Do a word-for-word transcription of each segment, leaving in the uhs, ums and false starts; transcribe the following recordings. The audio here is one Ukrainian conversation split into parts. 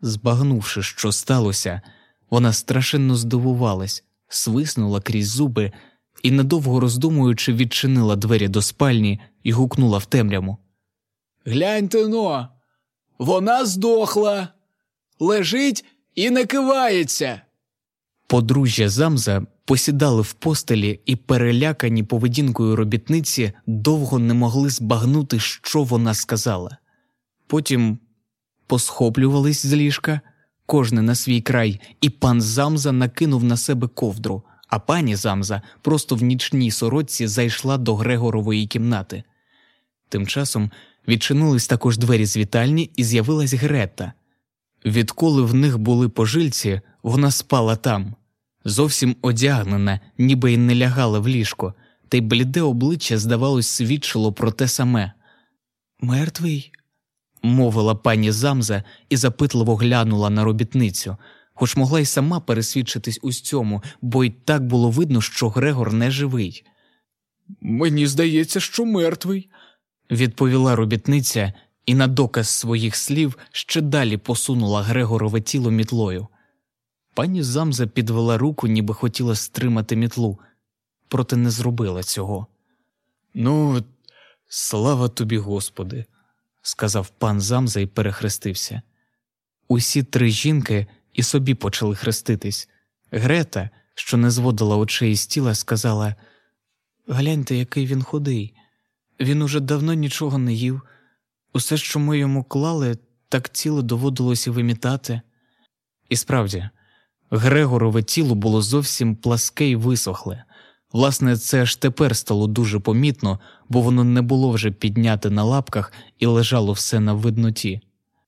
Збагнувши, що сталося, вона страшенно здивувалась, свиснула крізь зуби і, недовго роздумуючи, відчинила двері до спальні і гукнула в темряву. «Гляньте-но! Вона здохла! Лежить і не кивається!» Подружжя Замза посідали в постелі і, перелякані поведінкою робітниці, довго не могли збагнути, що вона сказала. Потім посхоплювались з ліжка, кожне на свій край, і пан Замза накинув на себе ковдру, а пані Замза просто в нічній сорочці зайшла до Грегорової кімнати. Тим часом відчинились також двері з вітальні і з'явилась Грета. Відколи в них були пожильці, вона спала там. Зовсім одягнена, ніби й не лягала в ліжко, та й бліде обличчя, здавалось, свідчило про те саме. «Мертвий?» – мовила пані Замза і запитливо глянула на робітницю, хоч могла й сама пересвідчитись у цьому, бо й так було видно, що Грегор не живий. «Мені здається, що мертвий», – відповіла робітниця і на доказ своїх слів ще далі посунула Грегорове тіло мітлою. Пані Замза підвела руку, ніби хотіла стримати мітлу, проте не зробила цього. «Ну, слава тобі, Господи», – сказав пан Замза і перехрестився. Усі три жінки і собі почали хреститись. Грета, що не зводила очей з тіла, сказала: «Гляньте, який він худий. Він уже давно нічого не їв. Усе, що ми йому клали, так тіло доводилося вимітати». І справді, Грегорове тіло було зовсім пласке й висохле. Власне, це аж тепер стало дуже помітно, бо воно не було вже підняте на лапках і лежало все на видноті.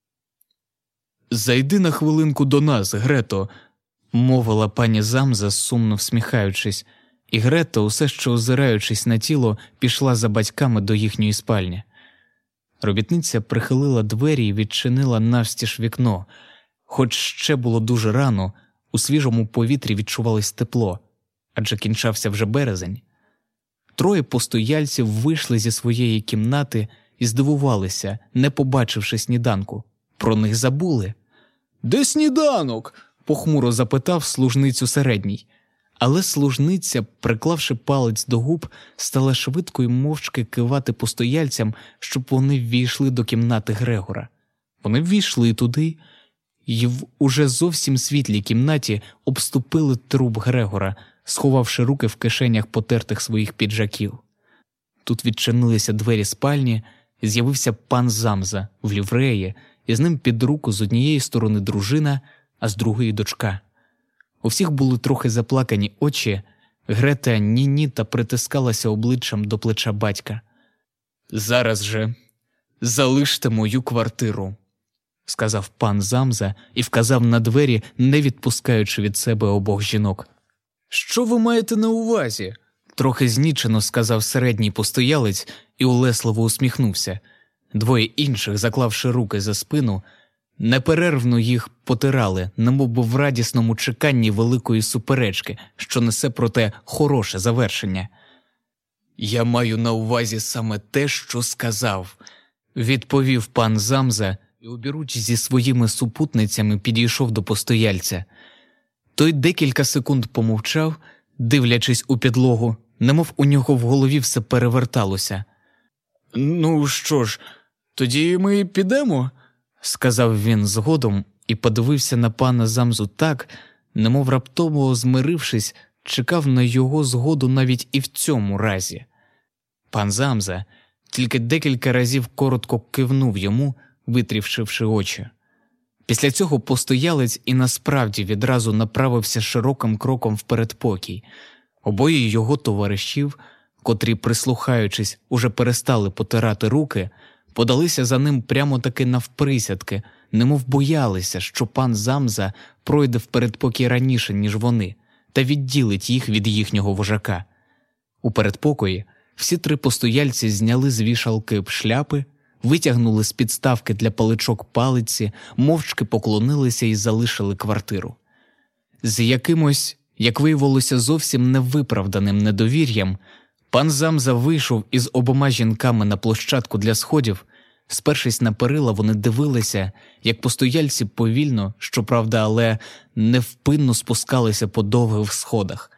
«Зайди на хвилинку до нас, Грето», – мовила пані Замза, сумно всміхаючись, і Грета, усе ще озираючись на тіло, пішла за батьками до їхньої спальні. Робітниця прихилила двері і відчинила навстіж вікно. Хоч ще було дуже рано, у свіжому повітрі відчувалось тепло, адже кінчався вже березень. Троє постояльців вийшли зі своєї кімнати і здивувалися, не побачивши сніданку. Про них забули. «Де сніданок?» – похмуро запитав служницю середній. Але служниця, приклавши палець до губ, стала швидко й мовчки кивати постояльцям, щоб вони ввійшли до кімнати Грегора. Вони ввійшли туди і в уже зовсім світлій кімнаті обступили труп Грегора, сховавши руки в кишенях потертих своїх піджаків. Тут відчинилися двері спальні, і з'явився пан Замза в лівреї, і з ним під руку з однієї сторони дружина, а з другої дочка. У всіх були трохи заплакані очі. Грета ні-ні та притискалася обличчям до плеча батька. «Зараз же залиште мою квартиру», – сказав пан Замза і вказав на двері, не відпускаючи від себе обох жінок. «Що ви маєте на увазі?» – трохи знічено сказав середній постоялець і улесливо усміхнувся. Двоє інших, заклавши руки за спину, неперервно їх потирали, немовби в радісному чеканні великої суперечки, що несе проте хороше завершення. «Я маю на увазі саме те, що сказав», – відповів пан Замза і обіруч зі своїми супутницями підійшов до постояльця. Той декілька секунд помовчав, дивлячись у підлогу, немов у нього в голові все переверталося. «Ну що ж, тоді ми підемо?» – сказав він згодом і подивився на пана Замзу так, немов раптово змирившись, чекав на його згоду навіть і в цьому разі. Пан Замза тільки декілька разів коротко кивнув йому, витрівшивши очі. Після цього постоялець і насправді відразу направився широким кроком в передпокій. Обоє його товаришів, котрі, прислухаючись, уже перестали потирати руки, подалися за ним прямо-таки навприсядки, немов боялися, що пан Замза пройде в передпокій раніше, ніж вони, та відділить їх від їхнього вожака. У передпокої всі три постояльці зняли з вішалки шляпи, витягнули з підставки для паличок палиці, мовчки поклонилися і залишили квартиру. З якимось, як виявилося, зовсім невиправданим недовір'ям, пан Замза вийшов із обома жінками на площадку для сходів, Спершись на перила, вони дивилися, як постояльці повільно, щоправда, але невпинно спускалися по довгих сходах.